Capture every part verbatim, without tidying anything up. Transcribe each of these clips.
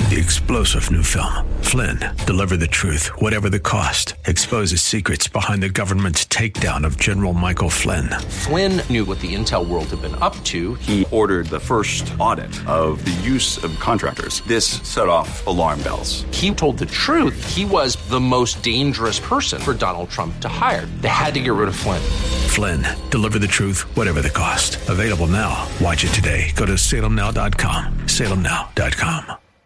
the explosive new film, Flynn, Deliver the Truth, Whatever the Cost, exposes secrets behind the government's takedown of General Michael Flynn. Flynn knew what the intel world had been up to. He ordered the first audit of the use of contractors. This set off alarm bells. He told the truth. He was the most dangerous person for Donald Trump to hire. They had to get rid of Flynn. Flynn, Deliver the Truth, Whatever the Cost. Available now. Watch it today. Go to salem now dot com. salem now dot com.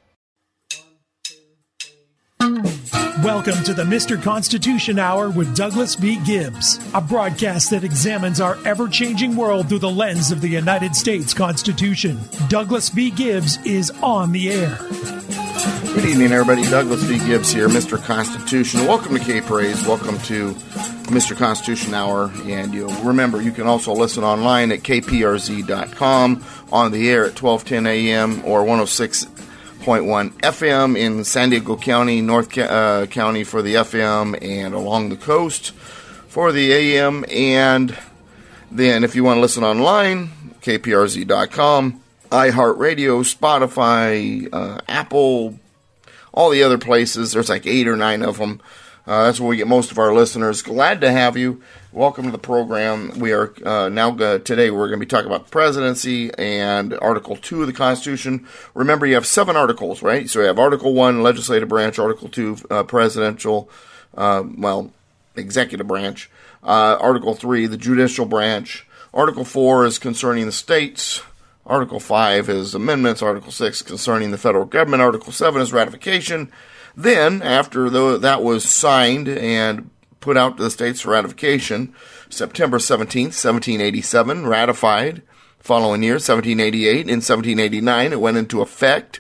Welcome to the Mister Constitution Hour with Douglas V. Gibbs, a broadcast that examines our ever-changing world through the lens of the United States Constitution. Douglas V. Gibbs is on the air. Good evening, everybody. Douglas V. Gibbs here, Mister Constitution. Welcome to K-Praise. Welcome to Mister Constitution Hour. And you remember, you can also listen online at K P R Z dot com, on the air at twelve ten a.m. or one oh six point one F M in San Diego County, North uh, County for the F M, and along the coast for the A M. And then if you want to listen online, K P R Z dot com, iHeartRadio, Spotify, uh, Apple, all the other places. There's like eight or nine of them. Uh, that's where we get most of our listeners. Glad to have you. Welcome to the program. We are uh, now, uh, today we're going to be talking about the presidency and Article two of the Constitution. Remember, you have seven articles, right? So you have Article one, legislative branch, Article two, uh, presidential, uh, well, executive branch. Uh, Article three, the judicial branch. Article four is concerning the states. Article five is amendments. Article six concerning the federal government. Article seven is ratification. Then, after the, that was signed and put out to the states for ratification, September seventeenth, seventeen eighty-seven, ratified. Following year, seventeen eighty-eight. In seventeen eighty-nine, it went into effect.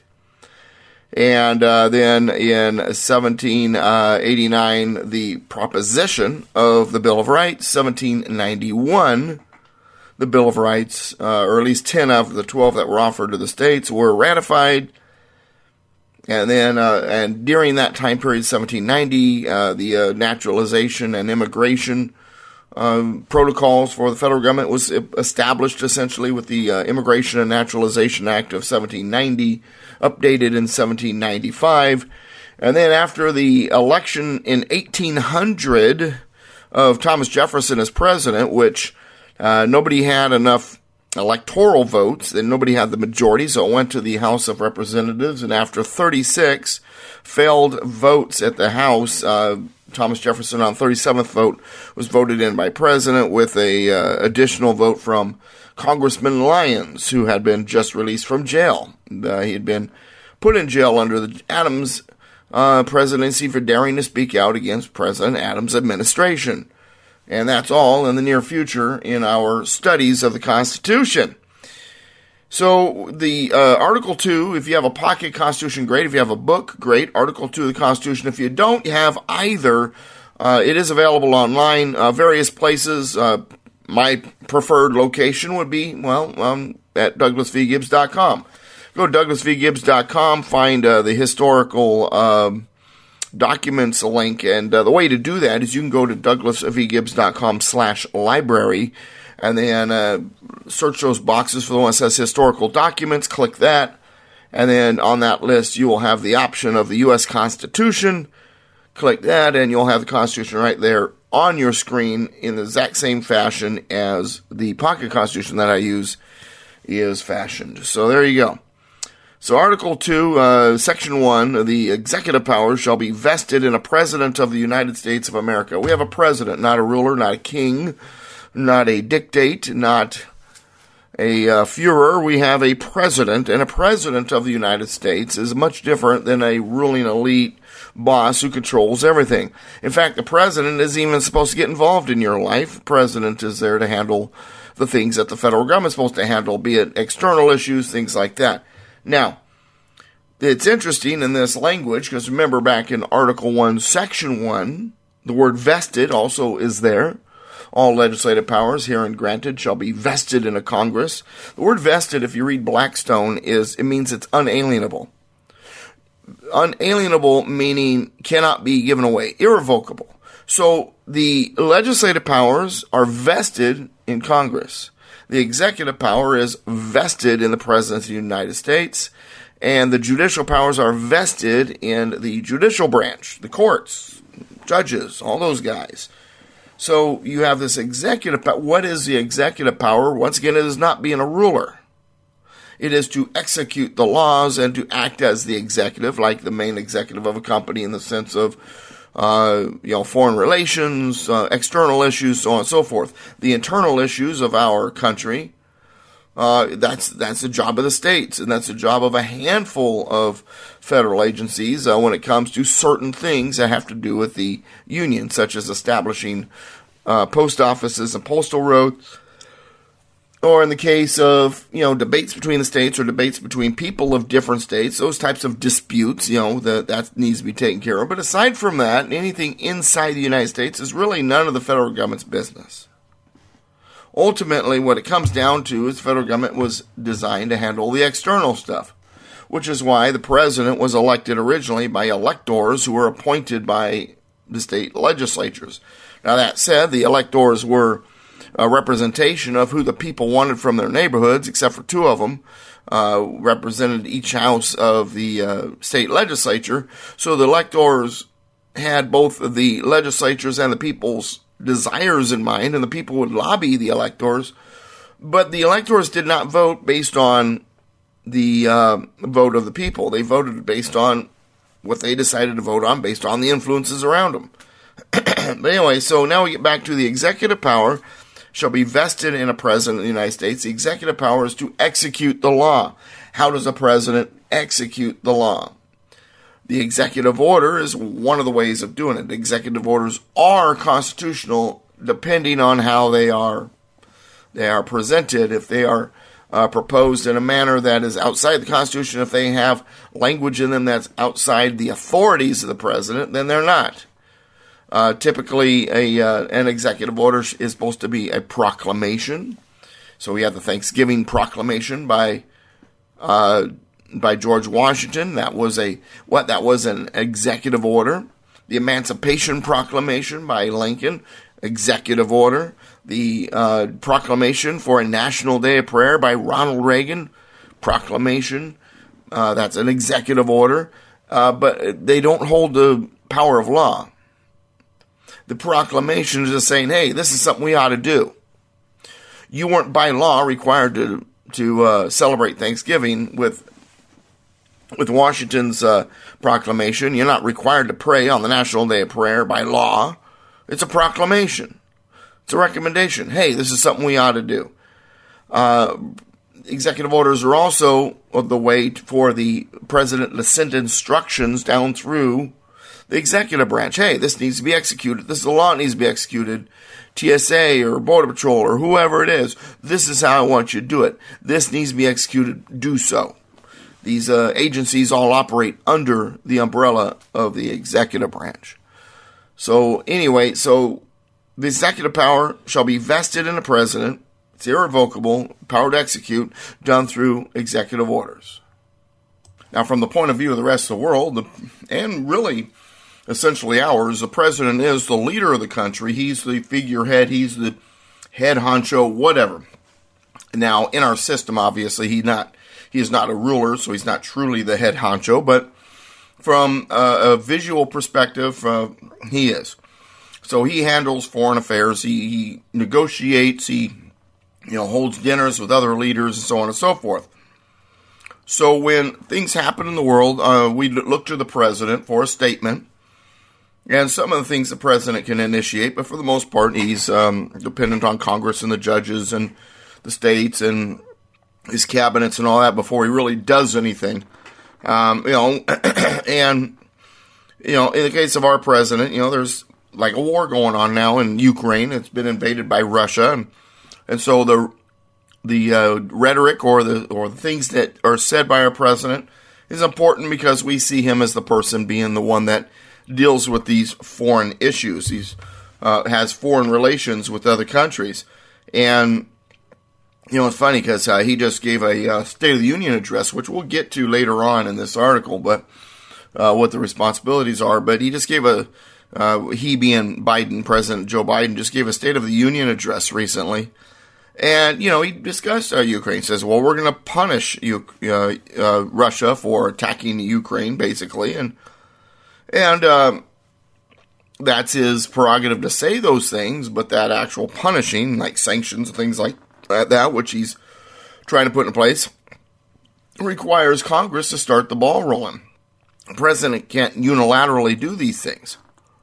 And uh, then in seventeen eighty-nine, the proposition of the Bill of Rights. seventeen ninety-one, the Bill of Rights, uh, or at least ten of the twelve that were offered to the states, were ratified. And then, uh, and during that time period, seventeen ninety, uh, the uh, naturalization and immigration um, protocols for the federal government was established essentially with the uh, Immigration and Naturalization Act of seventeen ninety, updated in seventeen ninety-five. And then after the election in eighteen hundred of Thomas Jefferson as president, which uh, nobody had enough electoral votes, and nobody had the majority, so it went to the House of Representatives, and after thirty-six failed votes at the House, uh, Thomas Jefferson on thirty-seventh vote was voted in by President with a uh, additional vote from Congressman Lyons, who had been just released from jail. Uh, he had been put in jail under the Adams uh, presidency for daring to speak out against President Adams' administration. And that's all in the near future in our studies of the Constitution. So the uh, Article two, if you have a pocket Constitution, great. If you have a book, great. Article two of the Constitution. If you don't have either, uh, it is available online, uh, various places. Uh, my preferred location would be, well, um, at Douglas V Gibbs dot com. Go to Douglas V Gibbs dot com, find uh, the historical um documents link, and uh, the way to do that is you can go to Douglas V Gibbs dot com slash library, and then uh, search those boxes for the one that says historical documents, click that, and then on that list you will have the option of the U S Constitution, click that, and you'll have the Constitution right there on your screen in the exact same fashion as the pocket Constitution that I use is fashioned. So there you go. So Article two, uh, Section one, the executive powers shall be vested in a president of the United States of America. We have a president, not a ruler, not a king, not a dictate, not a uh, Führer. We have a president, and a president of the United States is much different than a ruling elite boss who controls everything. In fact, the president isn't even supposed to get involved in your life. The president is there to handle the things that the federal government is supposed to handle, be it external issues, things like that. Now, it's interesting in this language, because remember back in Article one, Section one, the word vested also is there. All legislative powers herein granted shall be vested in a Congress. The word vested, if you read Blackstone, is it means it's unalienable. Unalienable meaning cannot be given away, irrevocable. So the legislative powers are vested in Congress. The executive power is vested in the President of the United States, And the judicial powers are vested in the judicial branch, the courts, judges, all those guys. So you have this executive power. What is the executive power? Once again, it is not being a ruler. It is to execute the laws and to act as the executive, like the main executive of a company in the sense of, uh, you know, foreign relations, uh, external issues, so on and so forth. The internal issues of our country, uh, that's that's the job of the states, and that's the job of a handful of federal agencies uh, when it comes to certain things that have to do with the union, such as establishing uh, post offices and postal roads, or in the case of, you know, debates between the states or debates between people of different states, those types of disputes, you know, that, that needs to be taken care of. But aside from that, anything inside the United States is really none of the federal government's business. Ultimately, what it comes down to is the federal government was designed to handle the external stuff, which is why the president was elected originally by electors who were appointed by the state legislatures. Now, that said, the electors were a representation of who the people wanted from their neighborhoods, except for two of them, uh, represented each house of the uh, state legislature. So the electors had both the legislatures and the people's desires in mind, and the people would lobby the electors. But the electors did not vote based on the uh, vote of the people. They voted based on what they decided to vote on, based on the influences around them. But anyway, so now we get back to the executive power shall be vested in a president of the United States. The executive power is to execute the law. How does a president execute the law? The executive order is one of the ways of doing it. The executive orders are constitutional depending on how they are they are presented. If they are uh, proposed in a manner that is outside the Constitution, if they have language in them that's outside the authorities of the president, then they're not. Uh, typically, a uh, an executive order is supposed to be a proclamation. So we have the Thanksgiving Proclamation by uh, by George Washington. That was a what? That was an executive order. The Emancipation Proclamation by Lincoln, executive order. The uh, Proclamation for a National Day of Prayer by Ronald Reagan, proclamation. Uh, that's an executive order, uh, but they don't hold the power of law. The proclamation is just saying, hey, this is something we ought to do. You weren't by law required to to uh, celebrate Thanksgiving with with Washington's uh, proclamation. You're not required to pray on the National Day of Prayer by law. It's a proclamation. It's a recommendation. Hey, this is something we ought to do. Uh, executive orders are also the way for the president to send instructions down through the executive branch. Hey, this needs to be executed. This is the law that needs to be executed. T S A or Border Patrol or whoever it is, this is how I want you to do it. This needs to be executed. Do so. These uh, agencies all operate under the umbrella of the executive branch. So anyway, so the executive power shall be vested in the president. It's irrevocable, power to execute, done through executive orders. Now, from the point of view of the rest of the world, the, and really essentially ours, the president is the leader of the country. He's the figurehead. He's the head honcho, whatever. Now, in our system, obviously, he not he is not a ruler, so he's not truly the head honcho. But from uh, a visual perspective, uh, he is. So he handles foreign affairs. He, he negotiates. He, you know, holds dinners with other leaders and so on and so forth. So when things happen in the world, uh, we look to the president for a statement. And some of the things the president can initiate, but for the most part, he's um, dependent on Congress and the judges and the states and his cabinets and all that before he really does anything. Um, you know, and, you know, in the case of our president, you know, there's like a war going on now in Ukraine. It's been invaded by Russia. And, and so the the uh, rhetoric or the or the things that are said by our president is important because we see him as the person being the one that deals with these foreign issues. He's uh, has foreign relations with other countries. And, you know, it's funny because uh, he just gave a uh, State of the Union address, which we'll get to later on in this article, but uh, what the responsibilities are. But he just gave a, uh, he being Biden, President Joe Biden, just gave a State of the Union address recently. And, you know, he discussed uh, Ukraine. Says, well, we're going to punish U- uh, uh, Russia for attacking Ukraine, basically. And, and um, that's his prerogative to say those things, but that actual punishing, like sanctions and things like that, that which he's trying to put in place, requires Congress to start the ball rolling. The president can't unilaterally do these things.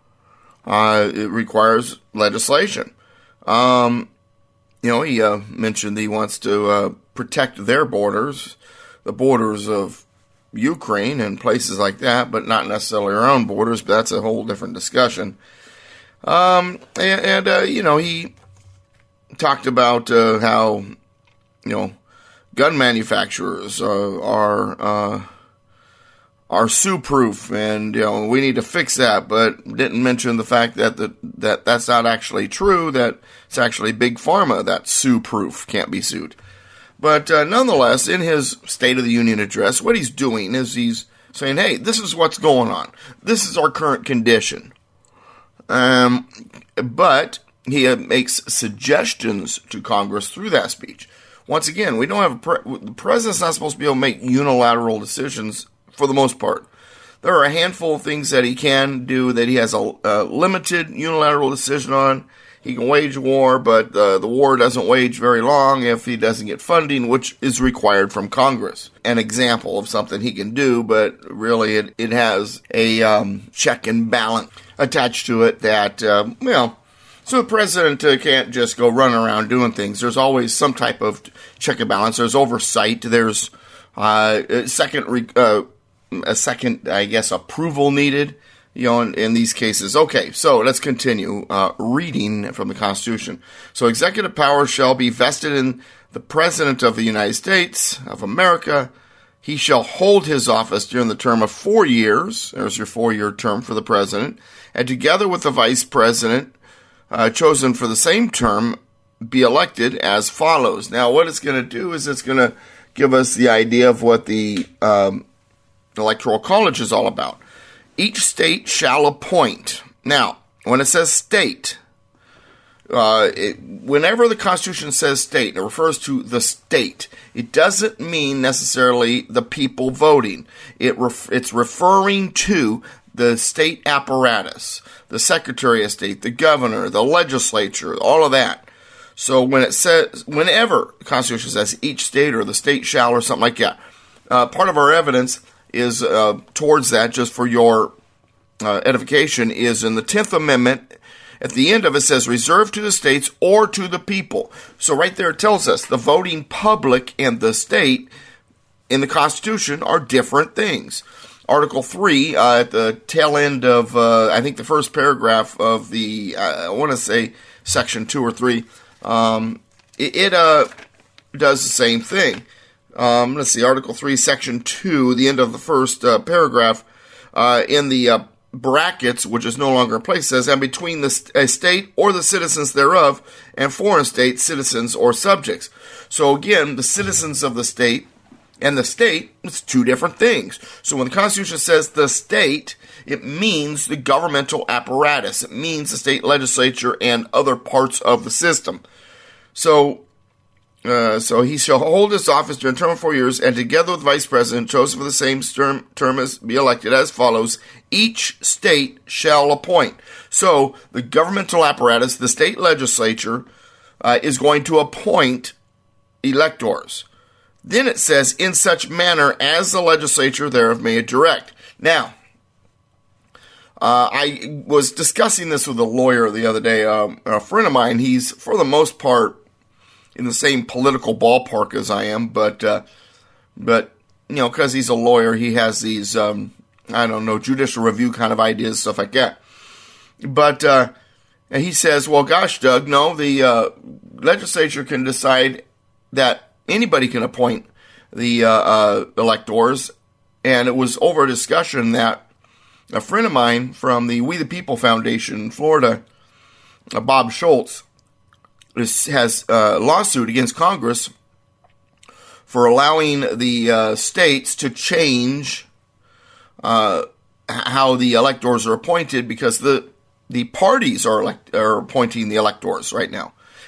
Uh, it requires legislation. Um, you know, he uh, mentioned he wants to uh, protect their borders, the borders of Ukraine and places like that, but not necessarily our own borders, but that's a whole different discussion. Um, and, and uh, you know, he talked about uh, how, you know, gun manufacturers uh, are uh, are sue-proof, and you know we need to fix that. But didn't mention the fact that the, that that's not actually true. That it's actually Big Pharma that's sue-proof, can't be sued. But uh, nonetheless, in his State of the Union address, what he's doing is he's saying, "Hey, this is what's going on. This is our current condition." Um, but he uh, makes suggestions to Congress through that speech. Once again, we don't have a pre- the president's not supposed to be able to make unilateral decisions for the most part. There are a handful of things that he can do that he has a, a limited unilateral decision on. He can wage war, but uh, the war doesn't wage very long if he doesn't get funding, which is required from Congress. An example of something he can do, but really it, it has a um, check and balance attached to it that, uh, you know, so the president uh, can't just go run around doing things. There's always some type of check and balance. There's oversight. There's uh, a second, re- uh, a second, I guess, approval needed. You know, in, in these cases. Okay, so let's continue uh, reading from the Constitution. So, executive power shall be vested in the President of the United States of America. He shall hold his office during the term of four years. There's your four-year term for the president, and together with the vice president. Uh, chosen for the same term, be elected as follows. Now, what it's going to do is it's going to give us the idea of what the um, Electoral College is all about. Each state shall appoint. Now, when it says state, uh, it, whenever the Constitution says state, it refers to the state. It doesn't mean necessarily the people voting. It ref- it's referring to the state apparatus, the Secretary of State, the governor, the legislature, all of that. So when it says, whenever the Constitution says each state or the state shall or something like that, uh, part of our evidence is uh, towards that, just for your uh, edification, is in the tenth Amendment. At the end of it says reserved to the states or to the people. So right there it tells us the voting public and the state in the Constitution are different things. Article three, uh, at the tail end of, uh, I think the first paragraph of the, uh, I want to say section two or three, um, it, it uh, does the same thing. Um, let's see, Article three, Section two, the end of the first uh, paragraph, uh, in the uh, brackets, which is no longer in place, says, and between the st- a state or the citizens thereof and foreign state citizens or subjects. So again, the citizens of the state and the state, it's two different things. So when the Constitution says the state, it means the governmental apparatus. It means the state legislature and other parts of the system. So, uh, so he shall hold his office during a term of four years, and together with the vice president, chosen for the same term, term as be elected as follows: each state shall appoint. So the governmental apparatus, the state legislature, uh, is going to appoint electors. Then it says, in such manner as the legislature thereof may direct. Now, uh, I was discussing this with a lawyer the other day. Um, a friend of mine, he's, for the most part, in the same political ballpark as I am, but, uh, but you know, because he's a lawyer, he has these, um, I don't know, judicial review kind of ideas, stuff like that. But uh, and he says, well, gosh, Doug, no, the uh, legislature can decide that anybody can appoint the uh, uh, electors, and it was over a discussion that a friend of mine from the We the People Foundation in Florida, uh, Bob Schultz, is, has a lawsuit against Congress for allowing the uh, states to change uh, how the electors are appointed, because the the parties are elect, are appointing the electors right now.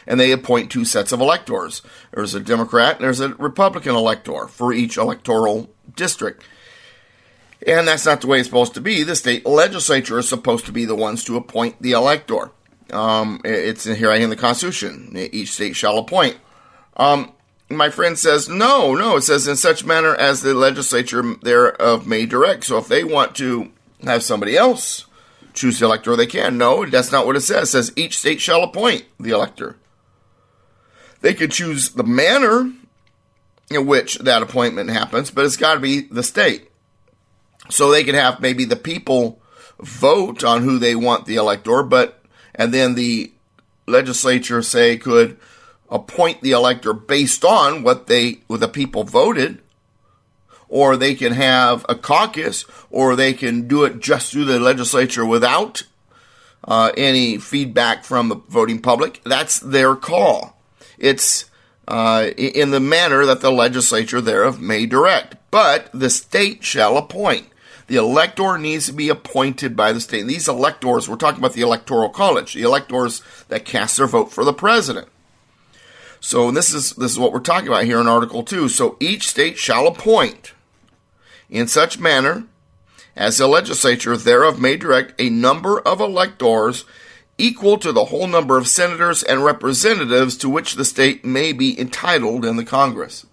and they appoint two sets of electors. There's a Democrat and there's a Republican elector for each electoral district. And that's not the way it's supposed to be. The state legislature is supposed to be the ones to appoint the elector. Um, it's here in the Constitution. Each state shall appoint. Um, my friend says, no, no. It says in such manner as the legislature thereof may direct. So if they want to have somebody else choose the elector, they can. No, that's not what it says. It says each state shall appoint the elector. They could choose the manner in which that appointment happens, but it's got to be the state. So they could have maybe the people vote on who they want the elector, but and then the legislature, say, could appoint the elector based on what they what the people voted, or they can have a caucus, or they can do it just through the legislature without uh, any feedback from the voting public. That's their call. It's uh, in the manner that the legislature thereof may direct, but the state shall appoint. The elector needs to be appointed by the state. And these electors, we're talking about the Electoral College, the electors that cast their vote for the president. So this is this is what we're talking about here in Article two. So each state shall appoint in such manner as the legislature thereof may direct a number of electors equal to the whole number of senators and representatives to which the state may be entitled in the Congress.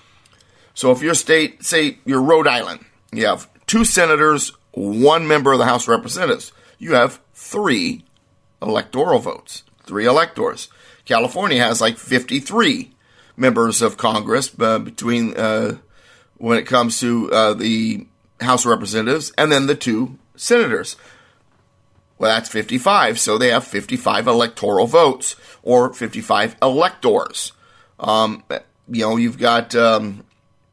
So if your state, say you're Rhode Island, you have two senators, one member of the House of Representatives. You have three electoral votes, three electors. California has like fifty-three members of Congress uh, between uh, when it comes to uh, the House of Representatives and then the two senators. Well, that's fifty-five, so they have fifty-five electoral votes or fifty-five electors. Um, you know, you've got... Um,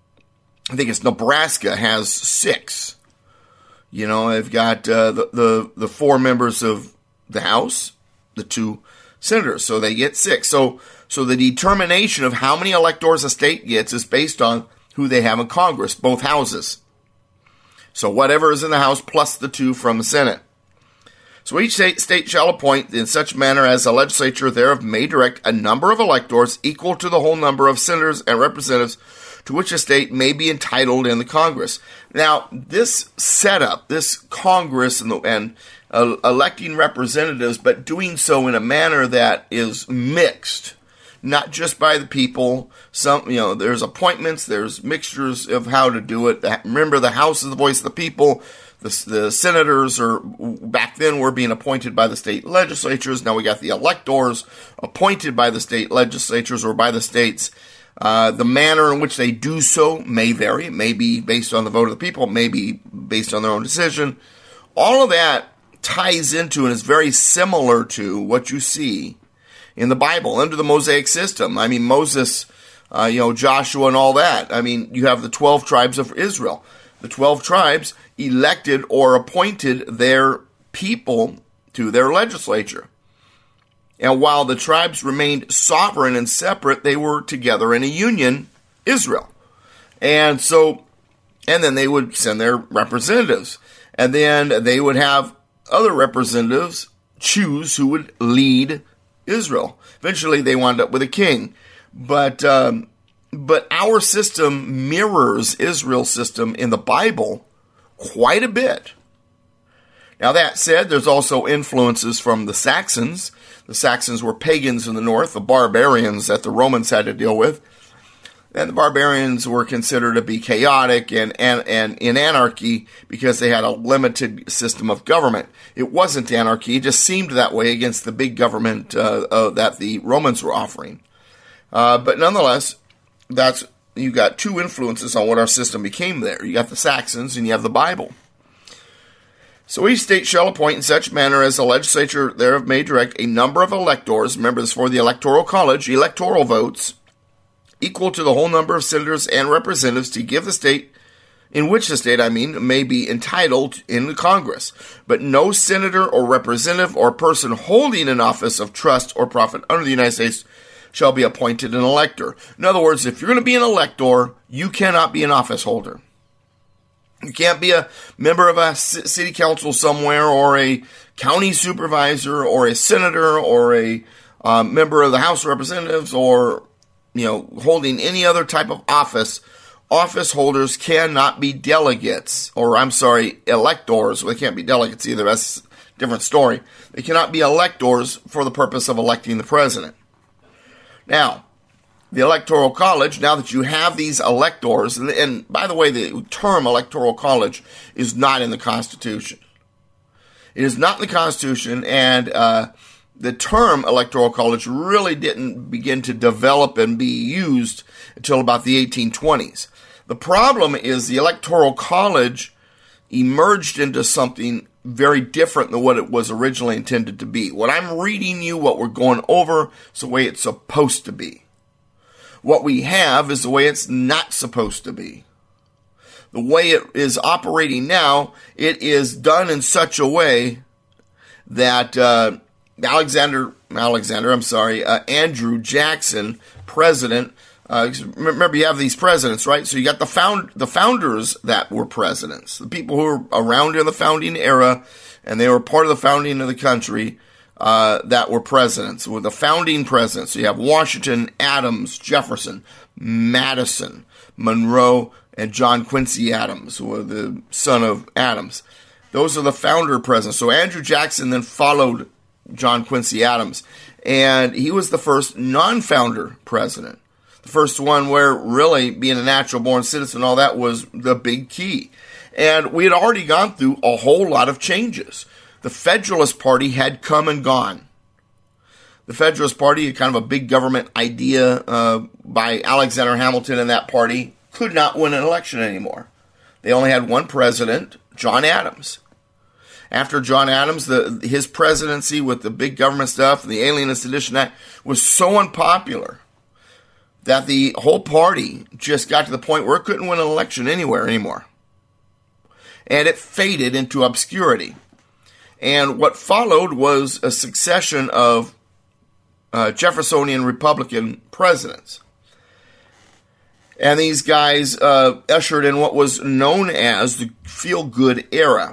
I think it's Nebraska has six. You know, they've got uh, the, the the four members of the House, the two senators, so they get six. So so the determination of how many electors a state gets is based on who they have in Congress, both houses. So whatever is in the House plus the two from the Senate. So each state, state shall appoint in such manner as the legislature thereof may direct a number of electors equal to the whole number of senators and representatives to which a state may be entitled in the Congress. Now, this setup, this Congress and, the, and uh, electing representatives, but doing so in a manner that is mixed, not just by the people. Some, you know, there's appointments, there's mixtures of how to do it. Remember, the House is the voice of the people. The, the senators are back then were being appointed by the state legislatures. Now we got the electors appointed by the state legislatures or by the states. Uh, the manner in which they do so may vary. It may be based on the vote of the people. It may be based on their own decision. All of that ties into and is very similar to what you see in the Bible under the Mosaic system. I mean, Moses, uh, you know, Joshua and all that. I mean, you have the twelve tribes of Israel. The twelve tribes elected or appointed their people to their legislature. And while the tribes remained sovereign and separate, they were together in a union, Israel. And so, and then they would send their representatives. And then they would have other representatives choose who would lead Israel. Eventually they wound up with a king. But, um, but our system mirrors Israel's system in the Bible quite a bit. Now that said, there's also influences from the Saxons. The Saxons were pagans in the north, the barbarians that the Romans had to deal with. And the barbarians were considered to be chaotic and, and, and in anarchy because they had a limited system of government. It wasn't anarchy, it just seemed that way against the big government uh, uh, that the Romans were offering. Uh, but nonetheless, that's you got two influences on what our system became there. You got the Saxons and you have the Bible. So each state shall appoint in such manner as the legislature thereof may direct a number of electors, remember this for the Electoral College, electoral votes, equal to the whole number of senators and representatives to give the state, in which the state, I mean, may be entitled in the Congress. But no senator or representative or person holding an office of trust or profit under the United States shall be appointed an elector. In other words, if you're going to be an elector, you cannot be an office holder. You can't be a member of a city council somewhere or a county supervisor or a senator or a uh, member of the House of Representatives or, you know, holding any other type of office, office holders cannot be delegates, or I'm sorry, electors. They can't be delegates either. That's a different story. They cannot be electors for the purpose of electing the president. Now, the Electoral College, now that you have these electors, and, and by the way, the term Electoral College is not in the Constitution. It is not in the Constitution, and uh, the term Electoral College really didn't begin to develop and be used until about the eighteen twenties. The problem is the Electoral College emerged into something very different than what it was originally intended to be. What I'm reading you, what we're going over, is the way it's supposed to be. What we have is the way it's not supposed to be. The way it is operating now, it is done in such a way that uh, Alexander, Alexander, I'm sorry, uh, Andrew Jackson, president. Uh, remember, you have these presidents, right? So you got the found the founders that were presidents, the people who were around in the founding era, and they were part of the founding of the country. Uh, that were presidents, with the founding presidents. So you have Washington, Adams, Jefferson, Madison, Monroe, and John Quincy Adams, who were the son of Adams. Those are the founder presidents. So Andrew Jackson then followed John Quincy Adams, and he was the first non-founder president. The first one where really being a natural-born citizen, all that was the big key. And we had already gone through a whole lot of changes. The Federalist Party had come and gone. The Federalist Party, kind of a big government idea uh, by Alexander Hamilton and that party, could not win an election anymore. They only had one president, John Adams. After John Adams, the, his presidency with the big government stuff, the Alien and Sedition Act, was so unpopular that the whole party just got to the point where it couldn't win an election anywhere anymore. And it faded into obscurity. And what followed was a succession of uh, Jeffersonian Republican presidents. And these guys uh, ushered in what was known as the feel-good era.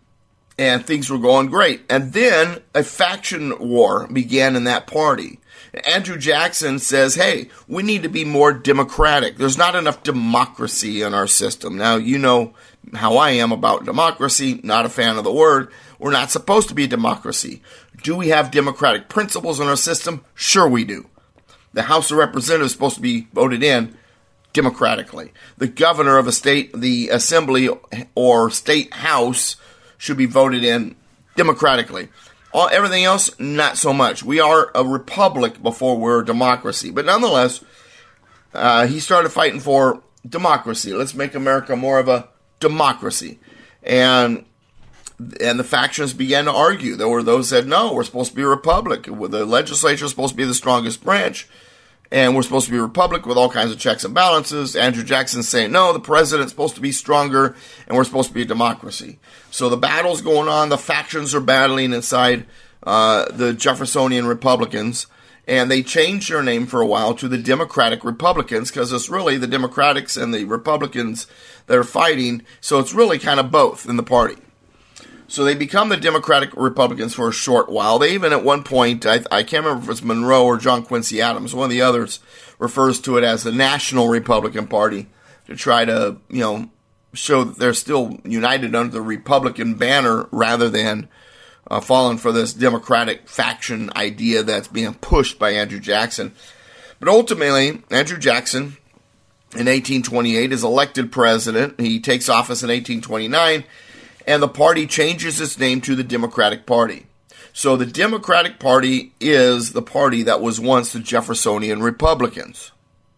And things were going great. And then a faction war began in that party. Andrew Jackson says, hey, we need to be more democratic. There's not enough democracy in our system. Now, you know how I am about democracy, not a fan of the word. We're not supposed to be a democracy. Do we have democratic principles in our system? Sure we do. The House of Representatives is supposed to be voted in democratically. The governor of a state, the assembly or state house should be voted in democratically. All, everything else, not so much. We are a republic before we're a democracy. But nonetheless, uh, he started fighting for democracy. Let's make America more of a democracy. And and the factions began to argue. There were those that said, no, we're supposed to be a republic. The legislature is supposed to be the strongest branch. And we're supposed to be a republic with all kinds of checks and balances. Andrew Jackson's saying, no, the president's supposed to be stronger, and we're supposed to be a democracy. So the battle's going on. The factions are battling inside uh, the Jeffersonian Republicans. And they changed their name for a while to the Democratic Republicans, because it's really the Democrats and the Republicans that are fighting. So it's really kind of both in the party. So they become the Democratic Republicans for a short while. They even at one point, I, I can't remember if it's Monroe or John Quincy Adams, one of the others refers to it as the National Republican Party to try to, you know, show that they're still united under the Republican banner rather than uh, falling for this Democratic faction idea that's being pushed by Andrew Jackson. But ultimately, Andrew Jackson in eighteen twenty-eight is elected president. He takes office in eighteen twenty-nine. And the party changes its name to the Democratic Party. So the Democratic Party is the party that was once the Jeffersonian Republicans.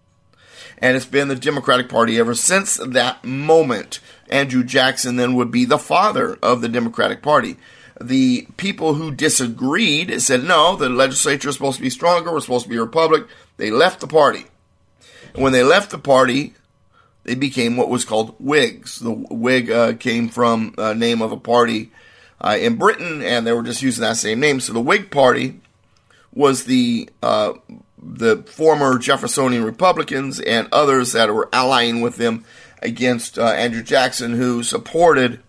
And it's been the Democratic Party ever since that moment. Andrew Jackson then would be the father of the Democratic Party. The people who disagreed said, no, the legislature is supposed to be stronger, we're supposed to be a republic. They left the party. And when they left the party, they became what was called Whigs. The Whig uh, came from a name of a party uh, in Britain, and they were just using that same name. So the Whig Party was the uh, the former Jeffersonian Republicans and others that were allying with them against uh, Andrew Jackson, who supported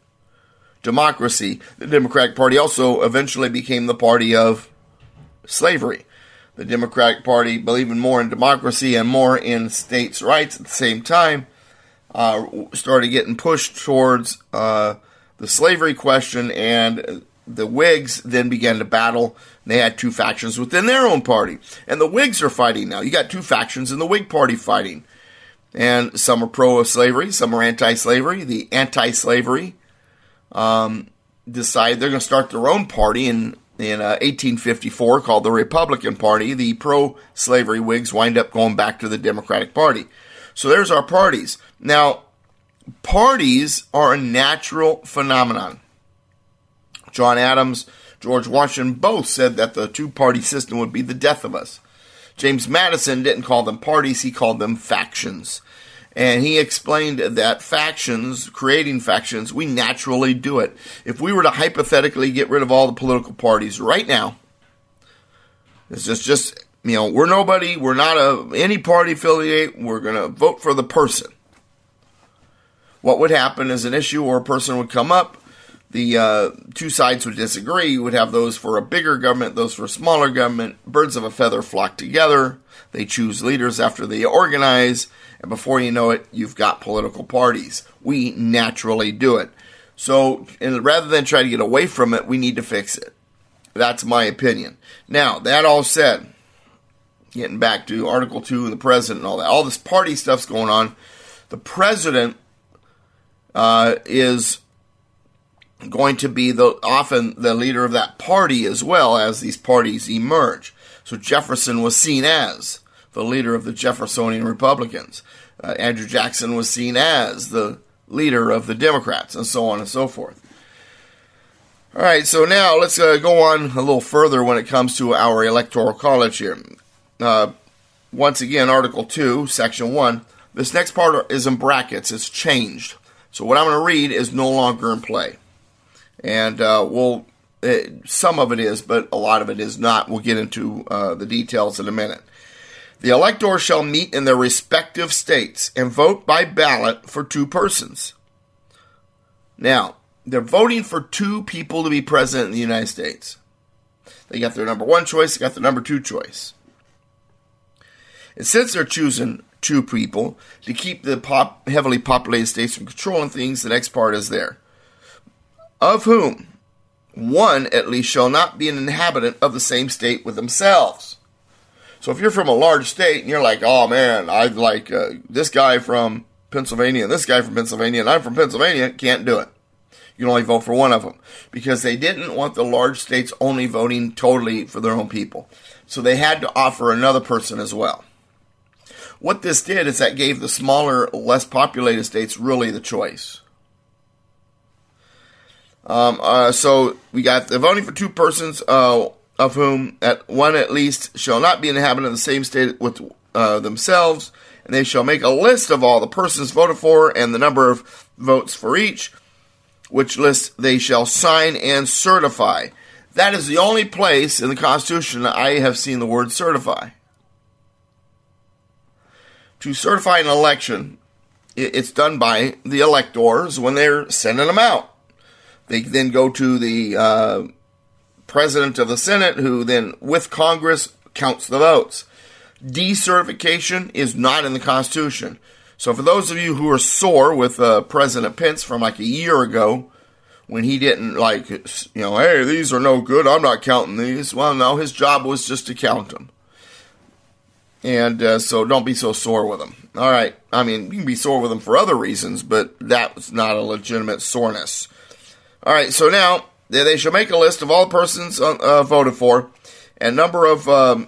democracy. The Democratic Party also eventually became the party of slavery. the Democratic Party, believing more in democracy and more in states' rights at the same time, uh, started getting pushed towards uh, the slavery question, and the Whigs then began to battle. They had two factions within their own party. And the Whigs are fighting now. You got two factions in the Whig Party fighting. And some are pro-slavery, some are anti-slavery. The anti-slavery um, decide they're going to start their own party in, in uh, eighteen fifty-four called the Republican Party. The pro-slavery Whigs wind up going back to the Democratic Party. So there's our parties. Now, parties are a natural phenomenon. John Adams, George Washington both said that the two-party system would be the death of us. James Madison didn't call them parties, he called them factions. And he explained that factions, creating factions, we naturally do it. If we were to hypothetically get rid of all the political parties right now, it's just, just you know, we're nobody, we're not a any party affiliate, we're going to vote for the person. What would happen is an issue or a person would come up, the uh, two sides would disagree. You would have those for a bigger government, those for a smaller government. Birds of a feather flock together. They choose leaders after they organize. And before you know it, you've got political parties. We naturally do it. So and rather than try to get away from it, we need to fix it. That's my opinion. Now, that all said, getting back to Article two and the president and all that, all this party stuff's going on. The president uh, is going to be the often the leader of that party as well as these parties emerge. So Jefferson was seen as the leader of the Jeffersonian Republicans. Uh, Andrew Jackson was seen as the leader of the Democrats, and so on and so forth. All right, so now let's uh, go on a little further when it comes to our Electoral College here. Uh, once again, Article two, Section one. This next part is in brackets. It's changed. So what I'm going to read is no longer in play. And uh, we'll, it, some of it is, but a lot of it is not. We'll get into uh, the details in a minute. The electors shall meet in their respective states and vote by ballot for two persons. Now, they're voting for two people to be president in the United States. They got their number one choice, they got their number two choice. And since they're choosing two people to keep the pop, heavily populated states from controlling things, the next part is there. Of whom one at least shall not be an inhabitant of the same state with themselves. So if you're from a large state and you're like, oh man, I like uh, this guy from Pennsylvania and this guy from Pennsylvania and I'm from Pennsylvania, can't do it. You can only vote for one of them because they didn't want the large states only voting totally for their own people. So they had to offer another person as well. What this did is that gave the smaller, less populated states really the choice. Um, uh, so we got the voting for two persons, uh, of whom at one at least shall not be an inhabitant of the same state with uh, themselves, and they shall make a list of all the persons voted for and the number of votes for each, which list they shall sign and certify. That is the only place in the Constitution I have seen the word certify. To certify an election, it's done by the electors when they're sending them out. They then go to the uh, president of the Senate, who then, with Congress, counts the votes. Decertification is not in the Constitution. So for those of you who are sore with uh, President Pence from like a year ago, when he didn't like, you know, hey, these are no good, I'm not counting these. Well, no, his job was just to count them. And uh, so don't be so sore with him. All right, I mean, you can be sore with him for other reasons, but that was not a legitimate soreness. All right, so now they shall make a list of all persons uh, voted for, and number of um,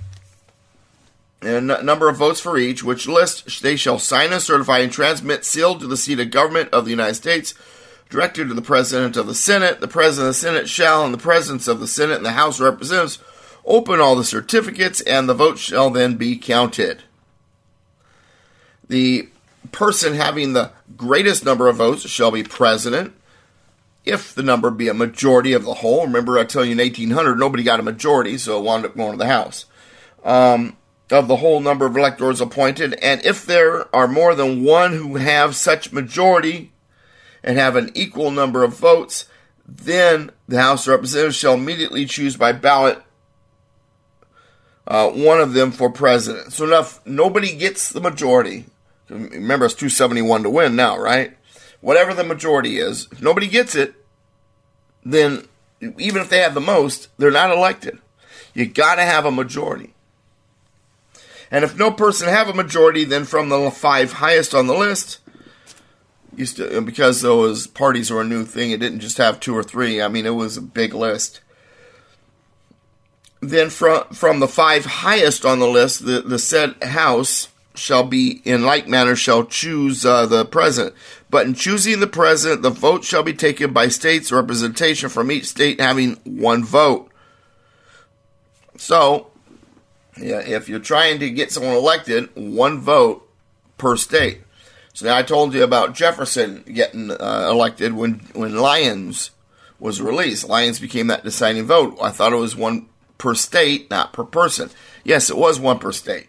and number of votes for each, which list they shall sign and certify and transmit sealed to the seat of government of the United States, directed to the President of the Senate. The President of the Senate shall, in the presence of the Senate and the House of Representatives, open all the certificates, and the votes shall then be counted. The person having the greatest number of votes shall be president, if the number be a majority of the whole. Remember, I tell you in eighteen hundred, nobody got a majority, so it wound up going to the House. Um, of the whole number of electors appointed, and if there are more than one who have such majority and have an equal number of votes, then the House of Representatives shall immediately choose by ballot uh, one of them for president. So if nobody gets the majority, remember it's two seventy-one to win now, right? Whatever the majority is, if nobody gets it, then even if they have the most, they're not elected. You got to have a majority. And if no person have a majority, then from the five highest on the list, used to, because those parties were a new thing, it didn't just have two or three. I mean, it was a big list. Then from from the five highest on the list, the, the said house shall be in like manner shall choose uh, the president. But in choosing the president, the vote shall be taken by states, representation from each state having one vote. So, yeah, if you're trying to get someone elected, one vote per state. So now I told you about Jefferson getting uh, elected when, when Lyons was released. Lyons became that deciding vote. I thought it was one per state, not per person. Yes, it was one per state.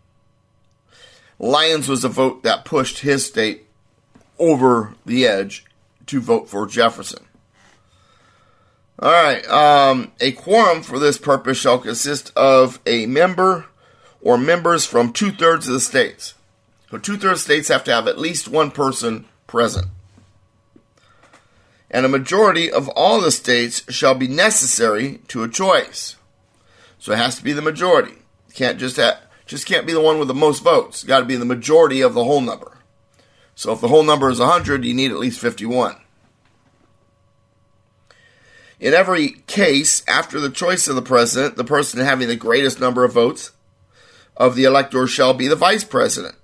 Lyons was a vote that pushed his state over the edge to vote for Jefferson. All right. Um, a quorum for this purpose shall consist of a member or members from two-thirds of the states. So two-thirds of states have to have at least one person present. And a majority of all the states shall be necessary to a choice. So it has to be the majority. Can't just have, just can't be the one with the most votes. It's got to be the majority of the whole number. So if the whole number is one hundred, you need at least fifty-one. In every case, after the choice of the president, the person having the greatest number of votes of the electors shall be the vice president.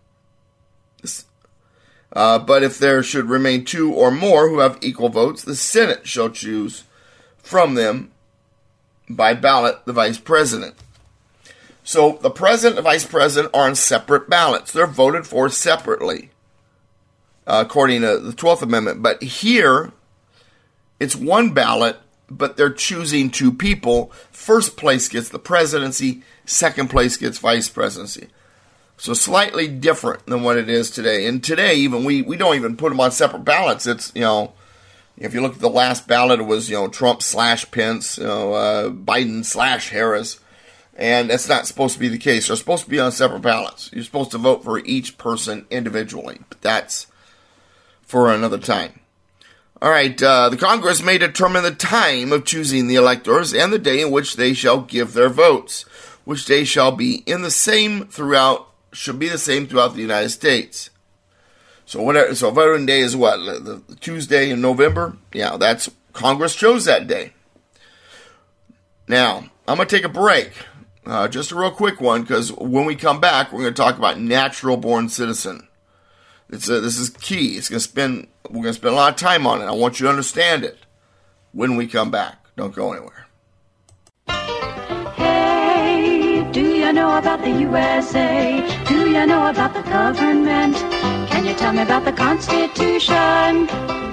Uh, but if there should remain two or more who have equal votes, the Senate shall choose from them by ballot the vice president. So the president and vice president are on separate ballots. They're voted for separately, uh, according to the twelfth Amendment. But here, it's one ballot, but they're choosing two people. First place gets the presidency, second place gets vice presidency. So slightly different than what it is today. And today, even we, we don't even put them on separate ballots. It's, you know, if you look at the last ballot, it was, you know, Trump slash Pence, you know, uh, Biden slash Harris. And that's not supposed to be the case. They're supposed to be on separate ballots. You're supposed to vote for each person individually. But that's for another time. All right, uh, the Congress may determine the time of choosing the electors and the day in which they shall give their votes, which day shall be in the same throughout, should be the same throughout the United States. So whatever, so voting day is what? The, the Tuesday in November? Yeah, that's, Congress chose that day. Now, I'm going to take a break. Uh, just a real quick one, because when we come back, we're going to talk about natural born citizen. It's a, this is key. It's going to spend, we're going to spend a lot of time on it. I want you to understand it when we come back. Don't go anywhere. Hey, do you know about the U S A? Do you know about the government? Can you tell me about the Constitution?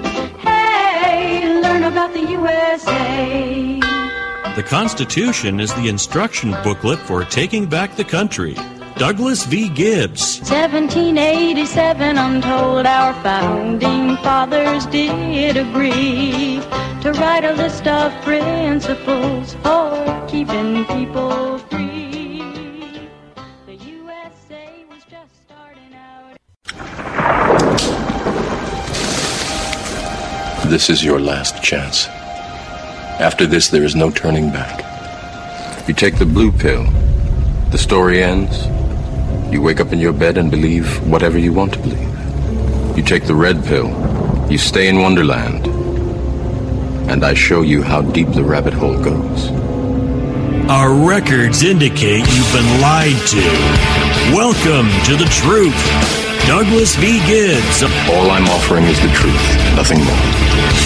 Hey, learn about the U S A. The Constitution is the instruction booklet for taking back the country. Douglas V. Gibbs. seventeen eighty-seven, I'm told our founding fathers did agree to write a list of principles for keeping people free. The U S A was just starting out. This is your last chance. After this, there is no turning back. You take the blue pill. The story ends. You wake up in your bed and believe whatever you want to believe. You take the red pill. You stay in Wonderland. And I show you how deep the rabbit hole goes. Our records indicate you've been lied to. Welcome to the truth. Douglas V. Gibbs. All I'm offering is the truth, nothing more.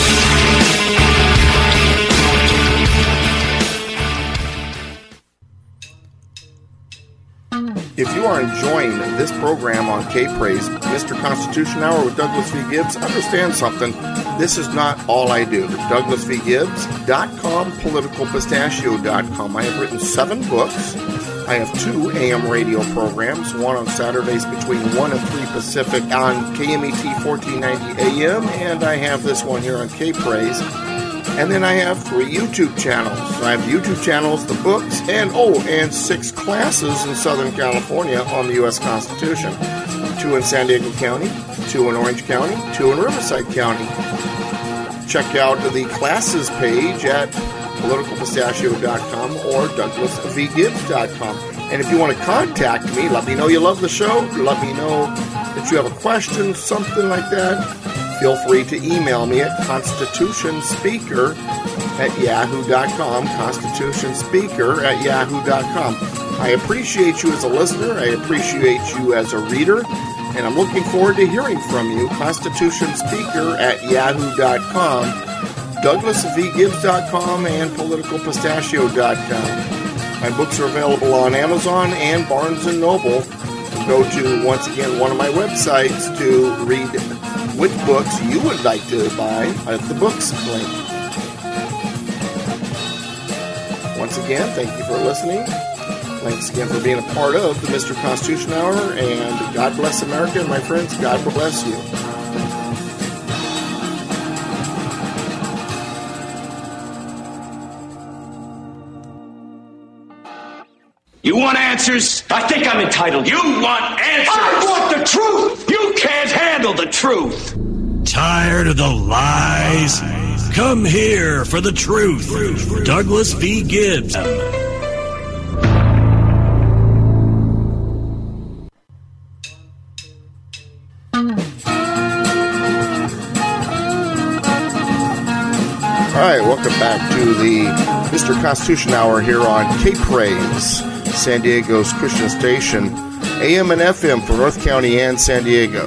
If you are enjoying this program on K-Praise, Mister Constitution Hour with Douglas V. Gibbs, understand something. This is not all I do. Douglas V. Gibbs dot com, political pistachio dot com. I have written seven books. I have two A M radio programs, one on Saturdays between one and three Pacific on K M E T fourteen ninety A M, and I have this one here on K-Praise And then I have three YouTube channels. I have the YouTube channels, the books, and oh, and six classes in Southern California on the U S Constitution. Two in San Diego County, two in Orange County, two in Riverside County. Check out the classes page at political pistachio dot com or douglas v gibbs dot com. And if you want to contact me, let me know you love the show, let me know that you have a question, something like that, feel free to email me at constitutionspeaker at yahoo dot com, constitutionspeaker at yahoo dot com. I appreciate you as a listener, I appreciate you as a reader, and I'm looking forward to hearing from you. constitutionspeaker at yahoo dot com, douglas v gibbs dot com, and political pistachio dot com. My books are available on Amazon and Barnes and Noble. Go to, once again, one of my websites to read which books you would like to buy at the books link. Once again, thank you for listening. Thanks again for being a part of the Mister Constitution Hour, and God bless America, and my friends, God bless you. You want answers? I think I'm entitled. You want answers? I want the truth! You can't handle the truth! Tired of the lies? Come here for the truth. Douglas V. Gibbs. All right, welcome back to the Mister Constitution Hour here on K-Praise, San Diego's Christian station, A M and F M for North County and San Diego.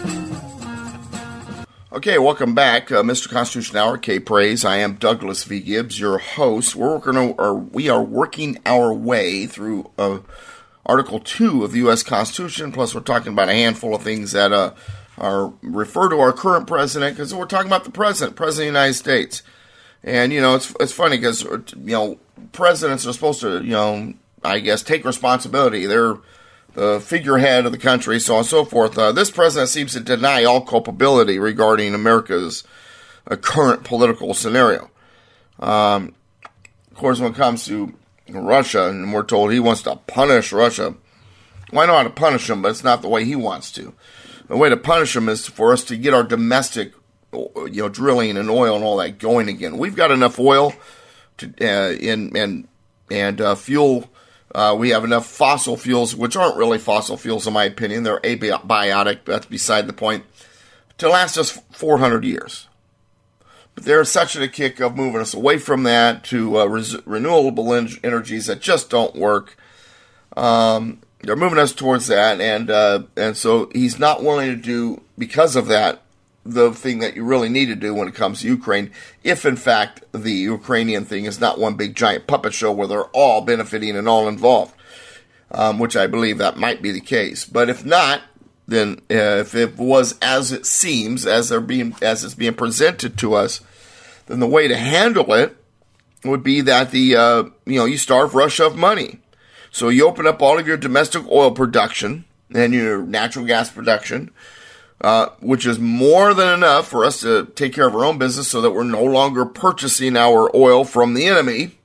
Okay, welcome back, uh, Mister Constitution Hour, K-Praise. I am Douglas V. Gibbs, your host. We're working, or we are working our way through uh, Article two of the U S Constitution, plus we're talking about a handful of things that uh, are refer to our current president, because we're talking about the president, President of the United States. And, you know, it's it's funny because, you know, presidents are supposed to, you know, I guess, take responsibility. They're the figurehead of the country, so on and so forth. Uh, this president seems to deny all culpability regarding America's uh, current political scenario. Um, of course, when it comes to Russia, and we're told he wants to punish Russia, well, I know how to punish them, but it's not the way he wants to. The way to punish them is for us to get our domestic, you know, drilling and oil and all that going again. We've got enough oil to uh, in and and uh, fuel. Uh, we have enough fossil fuels, which aren't really fossil fuels in my opinion. They're abiotic, but that's beside the point, to last us four hundred years. But there's such a kick of moving us away from that to uh, res- renewable en- energies that just don't work. Um, they're moving us towards that, and uh, and so he's not willing to do, because of that, the thing that you really need to do when it comes to Ukraine, if in fact the Ukrainian thing is not one big giant puppet show where they're all benefiting and all involved, um, which I believe that might be the case. But if not, then uh, if it was as it seems, as they're being as it's being presented to us, then the way to handle it would be that the uh, you know you starve Russia of money. So you open up all of your domestic oil production and your natural gas production, Uh, which is more than enough for us to take care of our own business so that we're no longer purchasing our oil from the enemy,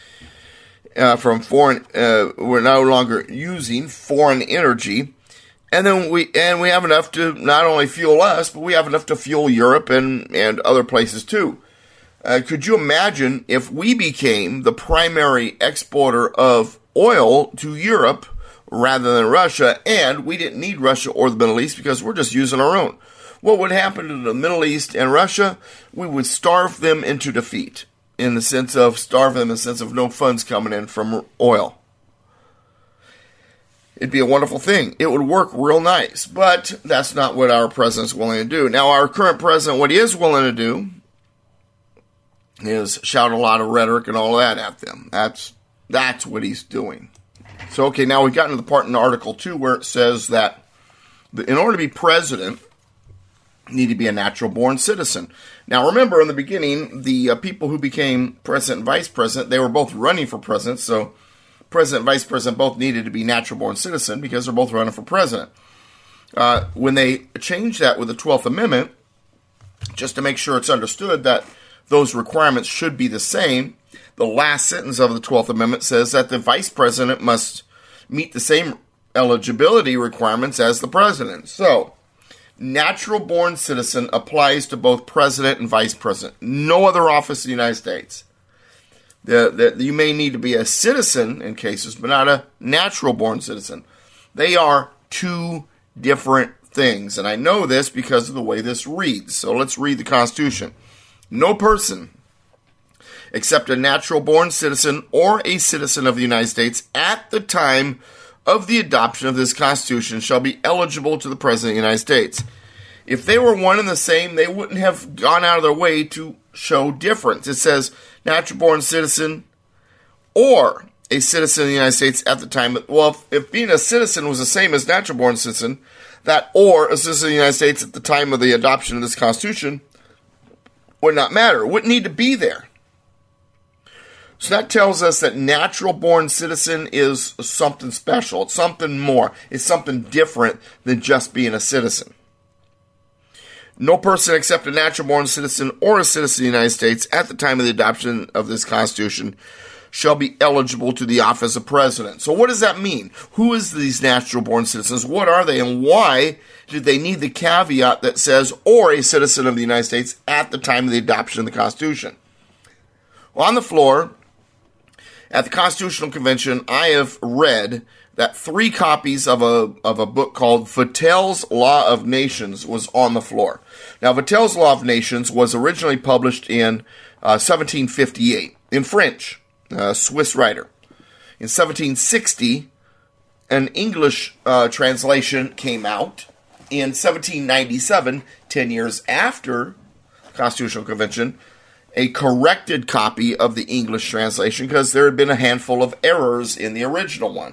uh, from foreign, uh, we're no longer using foreign energy. And then we, and we have enough to not only fuel us, but we have enough to fuel Europe and, and other places too. Uh, could you imagine if we became the primary exporter of oil to Europe rather than Russia, and we didn't need Russia or the Middle East because we're just using our own? What would happen to the Middle East and Russia? We would starve them into defeat, in the sense of starve them in the sense of no funds coming in from oil. It'd be a wonderful thing. It would work real nice, but that's not what our president's willing to do. Now, our current president, what he is willing to do is shout a lot of rhetoric and all that at them. That's that's what he's doing. So, okay, now we've gotten to the part in Article two where it says that in order to be president, you need to be a natural-born citizen. Now, remember, in the beginning, the uh, people who became president and vice president, they were both running for president, so president and vice president both needed to be natural-born citizen because they're both running for president. Uh, when they changed that with the twelfth Amendment, just to make sure it's understood that those requirements should be the same. The last sentence of the twelfth Amendment says that the vice president must meet the same eligibility requirements as the president. So, natural-born citizen applies to both president and vice president. No other office in the United States. The, the, you may need to be a citizen in cases, but not a natural-born citizen. They are two different things, and I know this because of the way this reads. So let's read the Constitution. No person, except a natural-born citizen or a citizen of the United States at the time of the adoption of this Constitution, shall be eligible to the President of the United States. If they were one and the same, they wouldn't have gone out of their way to show difference. It says natural-born citizen or a citizen of the United States at the time. Well, if, if being a citizen was the same as natural-born citizen, that or a citizen of the United States at the time of the adoption of this Constitution would not matter. It wouldn't need to be there. So that tells us that natural-born citizen is something special. It's something more. It's something different than just being a citizen. No person except a natural-born citizen or a citizen of the United States at the time of the adoption of this Constitution shall be eligible to the office of president. So what does that mean? Who is these natural-born citizens? What are they, and why did they need the caveat that says, or a citizen of the United States at the time of the adoption of the Constitution? Well, on the floor, at the Constitutional Convention, I have read that three copies of a of a book called Vattel's Law of Nations was on the floor. Now, Vattel's Law of Nations was originally published in uh, seventeen fifty-eight in French, a Swiss writer. In seventeen sixty, an English uh, translation came out. In seventeen ninety-seven, ten years after the Constitutional Convention, a corrected copy of the English translation because there had been a handful of errors in the original one.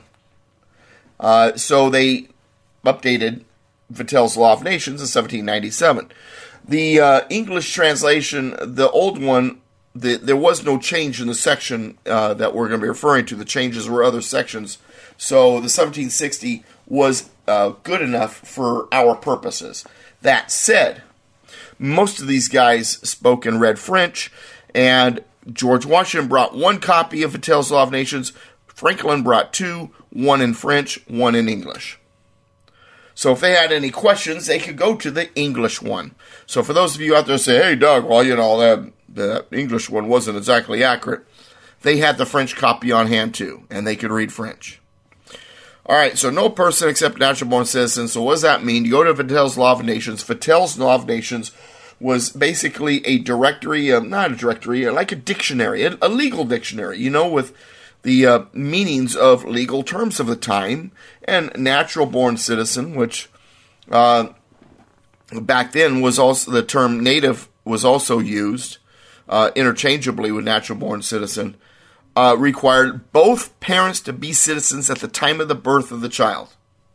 Uh, so they updated Vattel's Law of Nations in seventeen ninety-seven. The uh, English translation, the old one, the, there was no change in the section uh, that we're going to be referring to. The changes were other sections. So the seventeen sixty was uh, good enough for our purposes. That said, most of these guys spoke and read French, and George Washington brought one copy of Vattel's Law of Nations. Franklin brought two, one in French, one in English. So if they had any questions, they could go to the English one. So for those of you out there who say, hey, Doug, well, you know, that the English one wasn't exactly accurate, they had the French copy on hand too, and they could read French. All right, so no person except natural-born citizens. So what does that mean? You go to Vattel's Law of Nations. Vattel's Law of Nations was basically a directory, uh, not a directory, like a dictionary, a, a legal dictionary, you know, with the uh, meanings of legal terms of the time, and natural-born citizen, which uh, back then was also, the term native was also used uh, interchangeably with natural-born citizen, uh, required both parents to be citizens at the time of the birth of the child.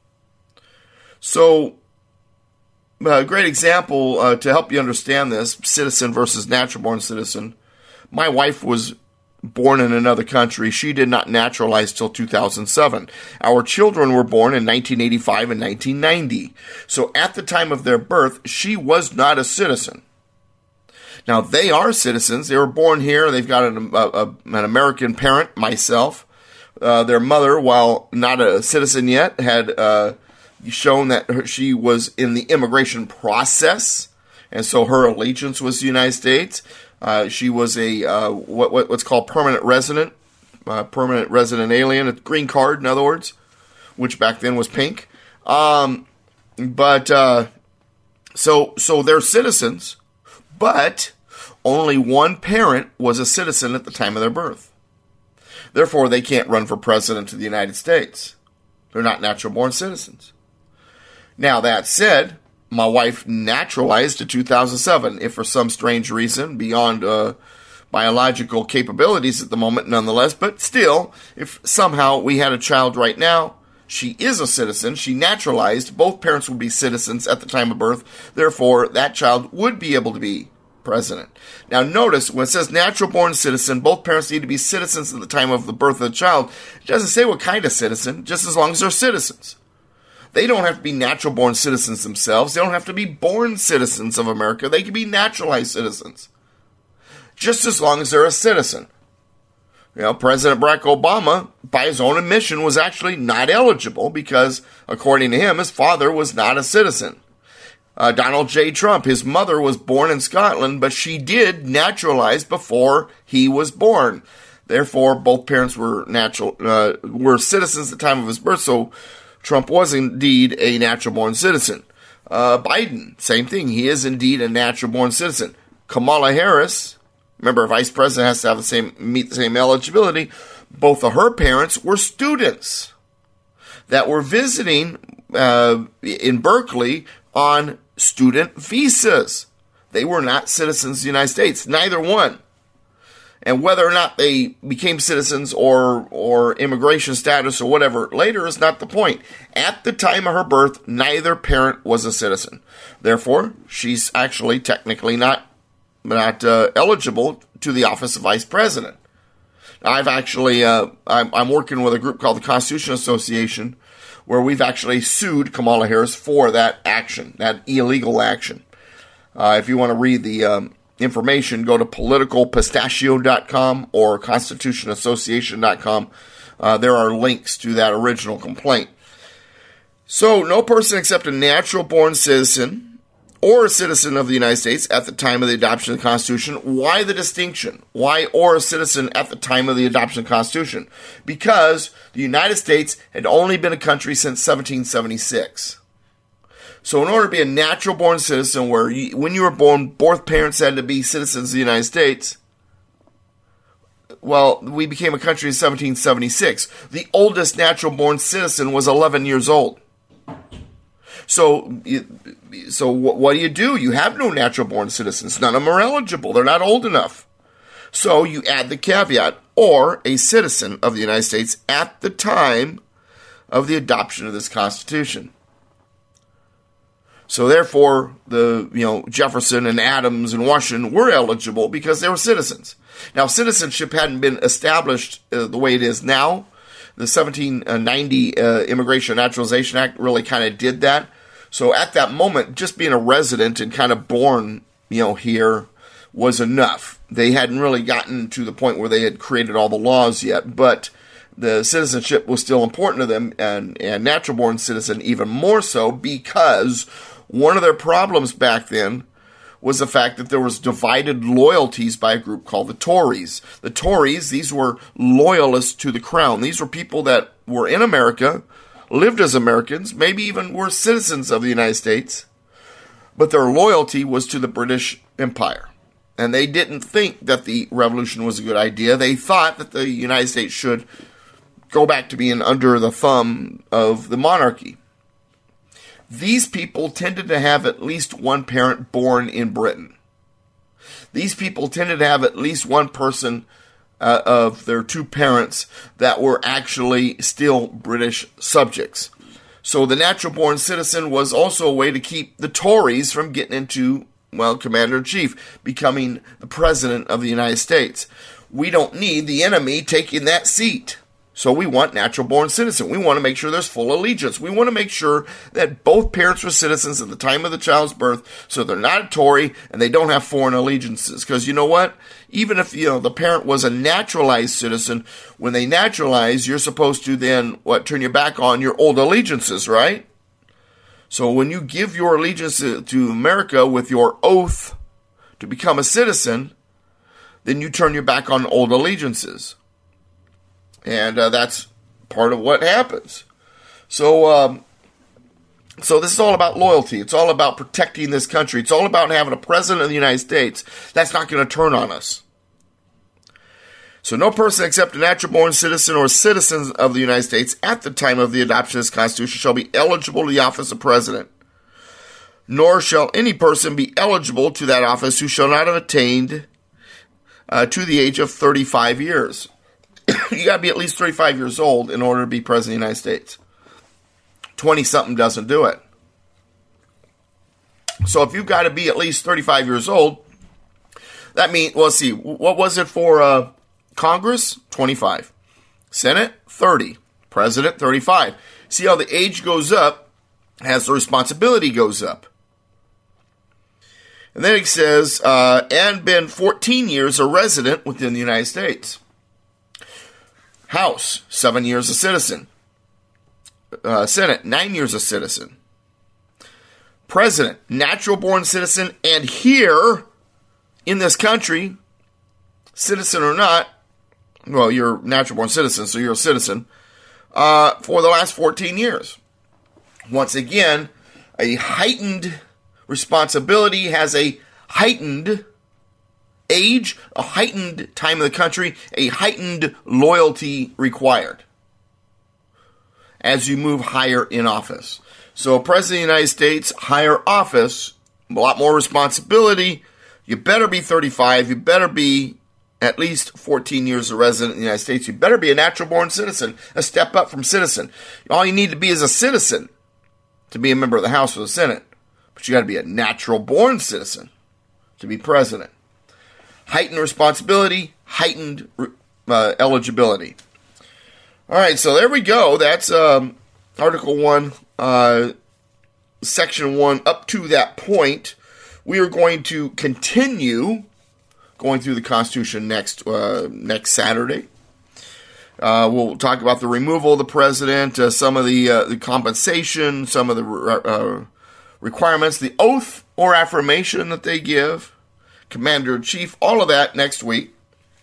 So, a great example uh, to help you understand this, citizen versus natural-born citizen. My wife was born in another country. She did not naturalize till two thousand seven. Our children were born in nineteen eighty-five and nineteen ninety. So at the time of their birth, she was not a citizen. Now, they are citizens. They were born here. They've got an, a, a, an American parent, myself. Uh, their mother, while not a citizen yet, had uh, shown that her, she was in the immigration process, and so her allegiance was the United States. Uh, she was a uh, what, what what's called permanent resident, uh, permanent resident alien, a green card, in other words, which back then was pink. Um, but uh, so so they're citizens, but only one parent was a citizen at the time of their birth. Therefore, they can't run for president of the United States. They're not natural-born citizens. Now, that said, my wife naturalized in two thousand seven. If for some strange reason, beyond uh, biological capabilities at the moment, nonetheless, but still, if somehow we had a child right now, she is a citizen, she naturalized, both parents would be citizens at the time of birth, therefore, that child would be able to be president. Now, notice, when it says natural-born citizen, both parents need to be citizens at the time of the birth of the child. It doesn't say what kind of citizen, just as long as they're citizens. They don't have to be natural-born citizens themselves. They don't have to be born citizens of America. They can be naturalized citizens. just as long as they're a citizen. You know, President Barack Obama, by his own admission, was actually not eligible because, according to him, his father was not a citizen. Uh, Donald J. Trump, his mother was born in Scotland, but she did naturalize before he was born. Therefore, both parents were natural uh, were citizens at the time of his birth, so Trump was indeed a natural-born citizen. Uh, Biden, same thing. He is indeed a natural-born citizen. Kamala Harris, remember, a vice president has to have the same meet the same eligibility. Both of her parents were students that were visiting uh, in Berkeley on student visas. They were not citizens of the United States, neither one. And whether or not they became citizens or or immigration status or whatever later is not the point. At the time of her birth, neither parent was a citizen. Therefore, she's actually technically not not uh, eligible to the office of vice president. I've actually uh, I'm, I'm working with a group called the Constitution Association, where we've actually sued Kamala Harris for that action, that illegal action. Uh, if you want to read the um, information, go to political pistachio dot com or constitution association dot com. Uh, there are links to that original complaint. So, no person except a natural-born citizen or a citizen of the United States at the time of the adoption of the Constitution. Why the distinction? Why or a citizen at the time of the adoption of the Constitution? Because the United States had only been a country since seventeen seventy-six. So in order to be a natural-born citizen, where you, when you were born, both parents had to be citizens of the United States, well, we became a country in seventeen seventy-six. The oldest natural-born citizen was eleven years old. So, so what do you do? You have no natural-born citizens. None of them are eligible. They're not old enough. So you add the caveat, or a citizen of the United States at the time of the adoption of this Constitution. So therefore, the you know Jefferson and Adams and Washington were eligible because they were citizens. Now, citizenship hadn't been established uh, the way it is now. The seventeen ninety uh, Immigration and Naturalization Act really kind of did that. So at that moment, just being a resident and kind of born, you know, here was enough. They hadn't really gotten to the point where they had created all the laws yet, but the citizenship was still important to them, and, and natural-born citizen even more so, because one of their problems back then was the fact that there was divided loyalties by a group called the Tories. The Tories, these were loyalists to the crown. These were people that were in America, lived as Americans, maybe even were citizens of the United States, but their loyalty was to the British Empire. And they didn't think that the revolution was a good idea. They thought that the United States should go back to being under the thumb of the monarchy. These people tended to have at least one parent born in Britain. These people tended to have at least one person uh, of their two parents that were actually still British subjects. So the natural-born citizen was also a way to keep the Tories from getting into, well, Commander-in-Chief, becoming the President of the United States. We don't need the enemy taking that seat. So we want natural-born citizen. We want to make sure there's full allegiance. We want to make sure that both parents were citizens at the time of the child's birth, so they're not a Tory and they don't have foreign allegiances. Because you know what? Even if you know the parent was a naturalized citizen, when they naturalize, you're supposed to then what turn your back on your old allegiances, right? So when you give your allegiance to America with your oath to become a citizen, then you turn your back on old allegiances. And uh, that's part of what happens. So, um, so this is all about loyalty. It's all about protecting this country. It's all about having a president of the United States that's not going to turn on us. So no person except a natural-born citizen or citizens of the United States at the time of the adoption of this Constitution shall be eligible to the office of president. Nor shall any person be eligible to that office who shall not have attained uh, to the age of thirty-five years. You got to be at least thirty-five years old in order to be president of the United States. twenty-something doesn't do it. So if you've got to be at least thirty-five years old, that means, well, let's see, what was it for uh, Congress? twenty-five. Senate? thirty. President? thirty-five. See how the age goes up as the responsibility goes up. And then he says, uh, and been fourteen years a resident within the United States. House, seven years a citizen. Uh, Senate, nine years a citizen. President, natural-born citizen, and here in this country, citizen or not, well, you're a natural-born citizen, so you're a citizen, uh, for the last fourteen years. Once again, a heightened responsibility has a heightened age, a heightened time in the country, a heightened loyalty required as you move higher in office. So, President of the United States, higher office, a lot more responsibility. You better be thirty-five. You better be at least fourteen years a resident in the United States. You better be a natural-born citizen, a step up from citizen. All you need to be is a citizen to be a member of the House or the Senate. But you got to be a natural-born citizen to be president. Heightened responsibility, heightened uh, eligibility. All right, so there we go. That's um, Article one, uh, Section one, up to that point. We are going to continue going through the Constitution next uh, next Saturday. Uh, we'll talk about the removal of the president, uh, some of the uh, the compensation, some of the uh, requirements, the oath or affirmation that they give, Commander-in-Chief, all of that next week.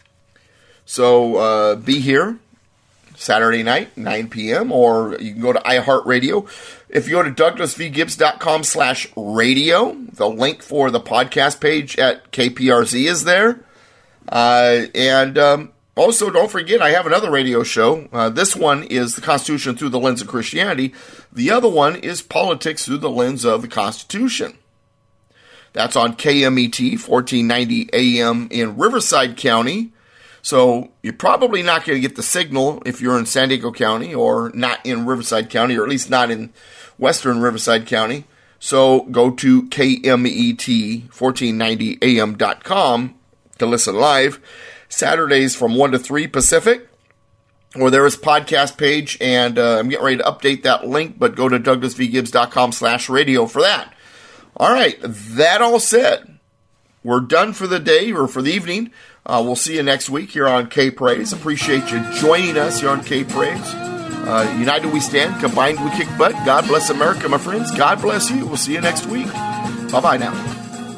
So uh, be here Saturday night, nine p.m., or you can go to iHeartRadio. If you go to douglasvgibbs.com slash radio, the link for the podcast page at K P R Z is there. Uh, and um, also, don't forget, I have another radio show. Uh, this one is the Constitution through the lens of Christianity. The other one is politics through the lens of the Constitution. That's on K M E T, fourteen ninety A M in Riverside County. So you're probably not going to get the signal if you're in San Diego County or not in Riverside County, or at least not in western Riverside County. So go to K M E T fourteen ninety A M dot com to listen live. Saturdays from one to three Pacific, or there is a podcast page, and uh, I'm getting ready to update that link, but go to douglasvgibbs.com slash radio for that. All right, that all said, we're done for the day, or for the evening. Uh, we'll see you next week here on K-Praise. Appreciate you joining us here on K-Praise. Uh, united we stand, combined we kick butt. God bless America, my friends. God bless you. We'll see you next week. Bye-bye now.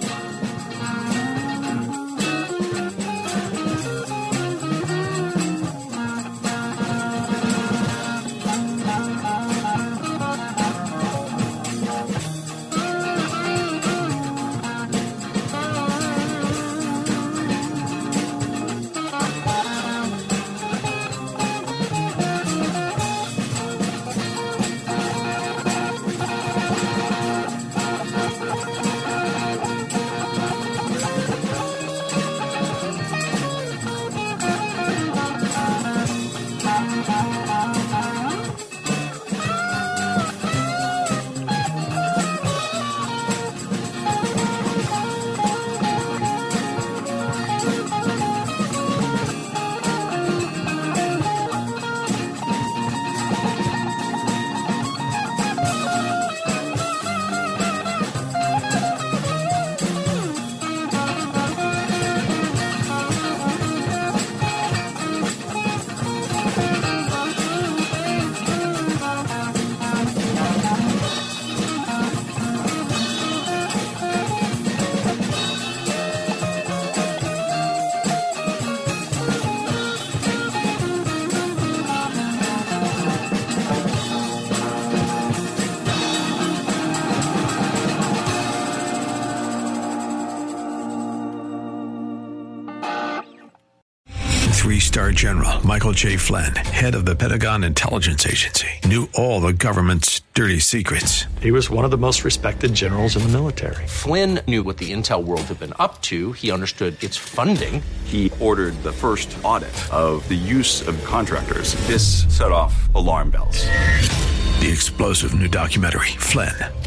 Three-star General Michael J. Flynn, head of the Pentagon Intelligence Agency, knew all the government's dirty secrets. He was one of the most respected generals in the military. Flynn knew what the intel world had been up to. He understood its funding. He ordered the first audit of the use of contractors. This set off alarm bells. The explosive new documentary, Flynn,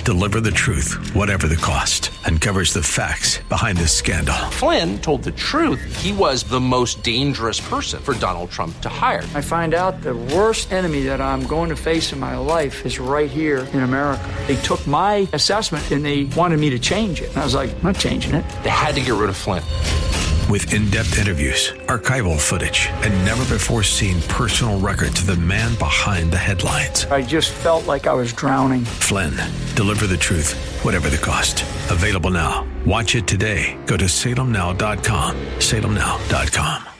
deliver the truth, whatever the cost, uncovers the facts behind this scandal. Flynn told the truth. He was the most dangerous person for Donald Trump to hire. I find out the worst enemy that I'm going to face in my life is right here in America. They took my assessment and they wanted me to change it. And I was like, I'm not changing it. They had to get rid of Flynn. With in-depth interviews, archival footage, and never-before-seen personal records of the man behind the headlines. I just felt like I was drowning. Flynn, deliver the truth, whatever the cost. Available now. Watch it today. Go to salem now dot com. salem now dot com.